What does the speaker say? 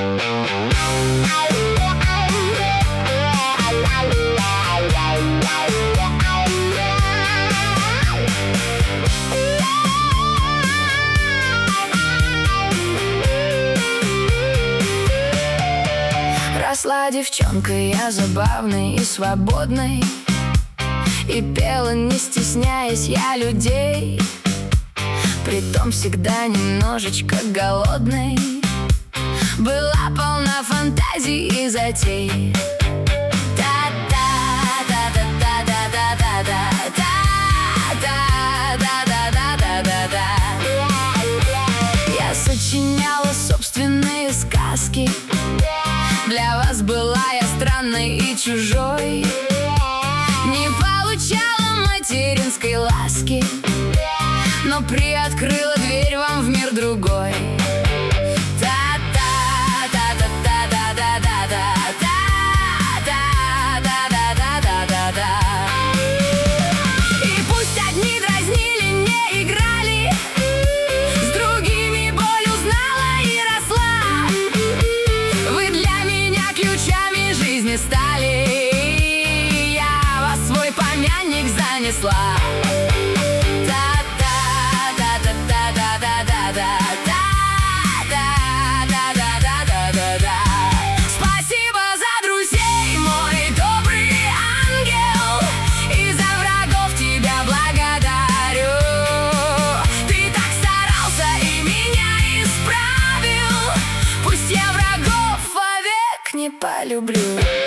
Росла девчонкой я забавной и свободной, и пела, не стесняясь, я людей, притом всегда немножечко голодной. Была полна фантазий и затей. Я сочиняла собственные сказки. Для вас была я странной и чужой, не получала материнской ласки, но приоткрыла дверь вам в мир другой. И пусть одни дразнили, не играли, с другими боль узнала и росла. Вы для меня ключами жизни стали, я вас в свой помянник занесла. Спасибо за друзей, мой добрый ангел, и за врагов тебя благодарю. Ты так старался и меня исправил, пусть я врагов вовек не полюблю.